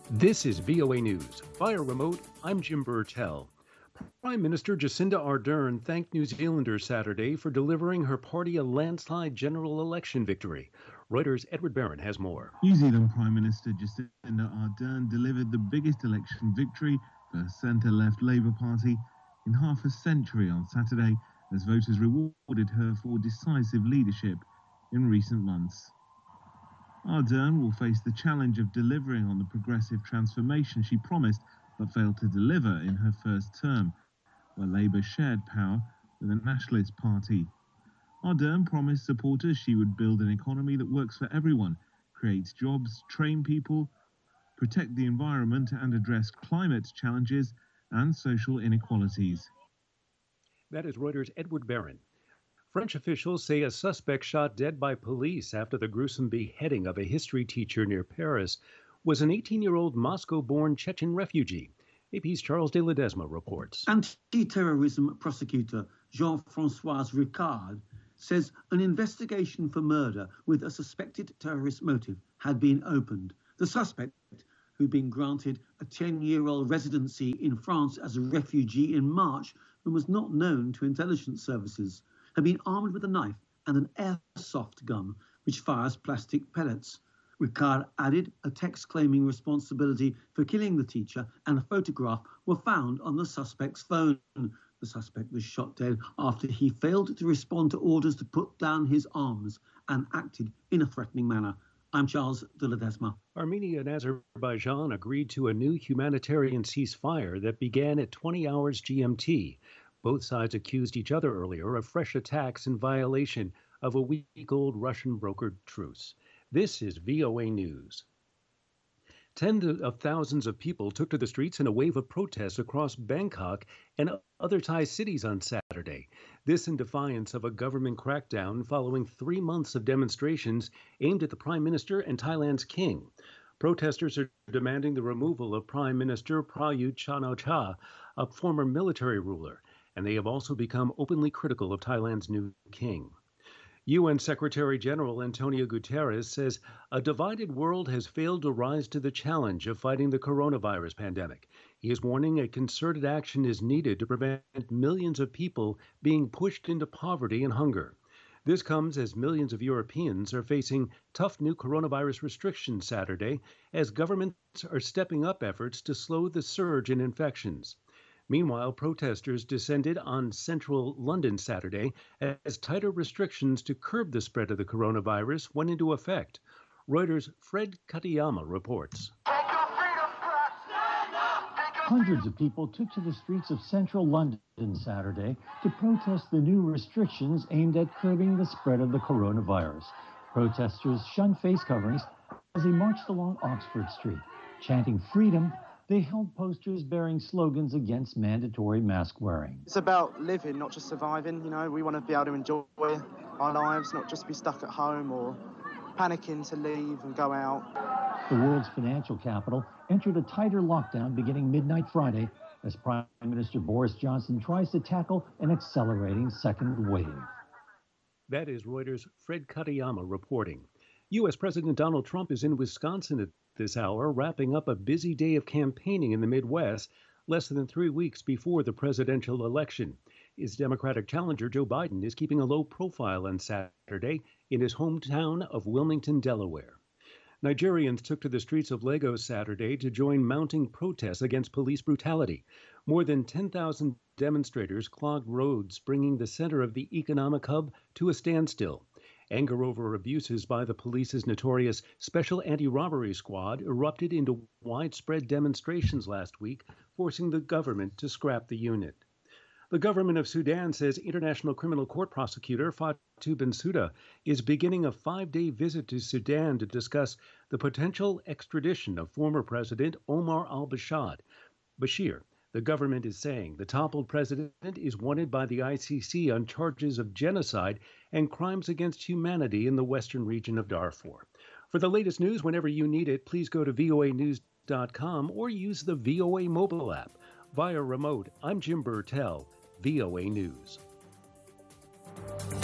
This is VOA News. Via remote, I'm Jim Burtell. Prime Minister Jacinda Ardern thanked New Zealanders Saturday for delivering her party a landslide general election victory. Reuters' Edward Barron has more. New Zealand Prime Minister Jacinda Ardern delivered the biggest election victory for her centre-left Labour Party in half a century on Saturday, as voters rewarded her for decisive leadership in recent months. Ardern will face the challenge of delivering on the progressive transformation she promised but failed to deliver in her first term, where Labour shared power with the Nationalist Party. Ardern promised supporters she would build an economy that works for everyone, creates jobs, train people, protect the environment and address climate challenges and social inequalities. That is Reuters' Edward Barron. French officials say a suspect shot dead by police after the gruesome beheading of a history teacher near Paris was an 18-year-old Moscow-born Chechen refugee. AP's Charles de Ledesma reports. Anti-terrorism prosecutor Jean-François Ricard says an investigation for murder with a suspected terrorist motive had been opened. The suspect, who'd been granted a 10-year-old residency in France as a refugee in March and was not known to intelligence services, had been armed with a knife and an airsoft gun which fires plastic pellets. Ricard added a text claiming responsibility for killing the teacher and a photograph were found on the suspect's phone. The suspect was shot dead after he failed to respond to orders to put down his arms and acted in a threatening manner. I'm Charles de Ledesma. Armenia and Azerbaijan agreed to a new humanitarian ceasefire that began at 20 hours GMT. Both sides accused each other earlier of fresh attacks in violation of a week-old Russian-brokered truce. This is VOA News. Tens of thousands of people took to the streets in a wave of protests across Bangkok and other Thai cities on Saturday. This in defiance of a government crackdown following 3 months of demonstrations aimed at the Prime Minister and Thailand's king. Protesters are demanding the removal of Prime Minister Prayut Chan-o-cha, a former military ruler, and they have also become openly critical of Thailand's new king. UN Secretary General Antonio Guterres says a divided world has failed to rise to the challenge of fighting the coronavirus pandemic. He is warning a concerted action is needed to prevent millions of people being pushed into poverty and hunger. This comes as millions of Europeans are facing tough new coronavirus restrictions Saturday as governments are stepping up efforts to slow the surge in infections. Meanwhile, protesters descended on central London Saturday as tighter restrictions to curb the spread of the coronavirus went into effect. Reuters' Fred Katayama reports. Hundreds of people took to the streets of central London Saturday to protest the new restrictions aimed at curbing the spread of the coronavirus. Protesters shunned face coverings as they marched along Oxford Street, chanting freedom. They held posters bearing slogans against mandatory mask wearing. It's about living, not just surviving. You know, we want to be able to enjoy our lives, not just be stuck at home or panicking to leave and go out. The world's financial capital entered a tighter lockdown beginning midnight Friday as Prime Minister Boris Johnson tries to tackle an accelerating second wave. That is Reuters' Fred Katayama reporting. U.S. President Donald Trump is in Wisconsin at this hour, wrapping up a busy day of campaigning in the Midwest, less than 3 weeks before the presidential election. His Democratic challenger, Joe Biden, is keeping a low profile on Saturday in his hometown of Wilmington, Delaware. Nigerians took to the streets of Lagos Saturday to join mounting protests against police brutality. More than 10,000 demonstrators clogged roads, bringing the center of the economic hub to a standstill. Anger over abuses by the police's notorious Special Anti-Robbery Squad erupted into widespread demonstrations last week, forcing the government to scrap the unit. The government of Sudan says International Criminal Court prosecutor Fatou Bensouda is beginning a 5-day visit to Sudan to discuss the potential extradition of former President Omar al-Bashir. The government is saying the toppled president is wanted by the ICC on charges of genocide and crimes against humanity in the western region of Darfur. For the latest news, whenever you need it, please go to voanews.com or use the VOA mobile app. Via remote, I'm Jim Burtell, VOA News.